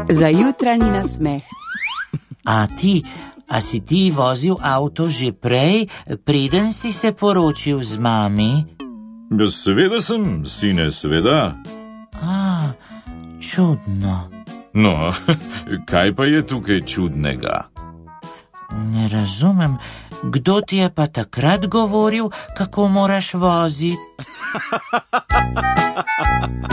Za jutranji nasmeh. A si ti vozil avto že prej, preden si se poročil z mami? Seveda sem, sine, seveda. Čudno. No, kaj pa je tukaj čudnega? Ne razumem, kdo ti je pa takrat govoril, kako moraš voziti?